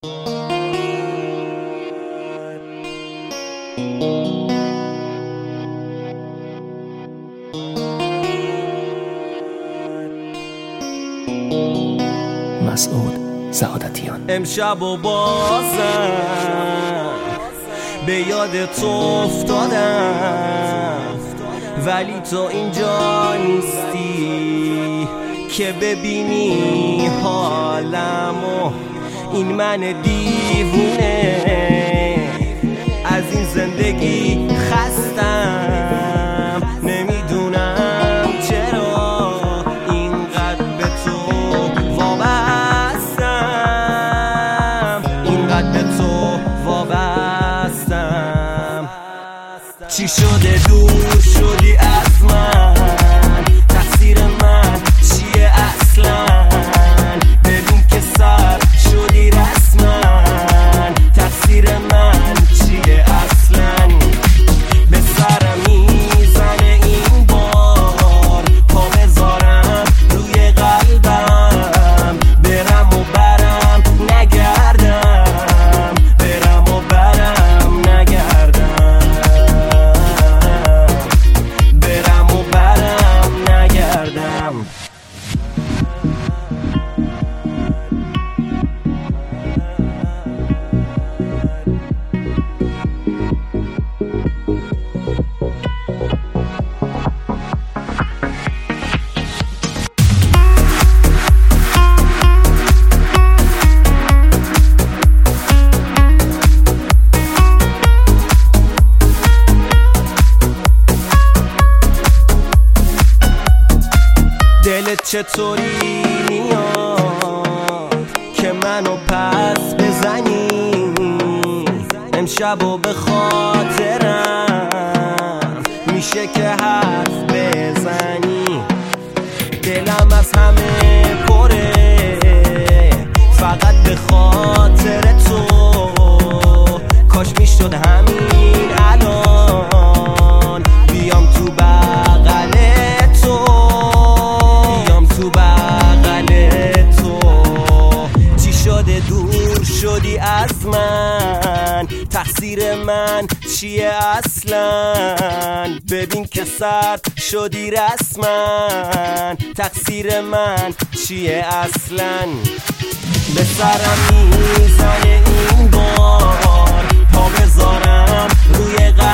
مسعود سعادتیان. امشب و بازم به یاد تو افتادم، ولی تو اینجا نیستی که ببینی حالمو. این من دیوونه از این زندگی خستم، نمیدونم چرا اینقدر به تو وابستم، اینقدر به تو وابستم. چی شده دور شدی از من؟ تقصیر من چیه اصلا؟ ببین که سر شدی رسما. تقصیر من چیه اصلا؟ به سرم میزنه این بار، پا بذارم روی قلبم، برم و برم نگردم، برم و برم نگردم، برم و برم نگردم. دلت چطوری میاد که منو پس بزنی؟ امشب و به خاطرم میشه که حرف بزنی. دلم از همه پره فقط به خاطر تو، کاش میشد همین الان بیام تو بغل تو، بیام تو بغل تو. چی شده دور شدی از من؟ تقصیر من چیه اصلا؟ ببین که سرد شدی رسما. تقصیر من چیه اصلا؟ به سرم میزنه این بار، پا بذارم روی قلبم،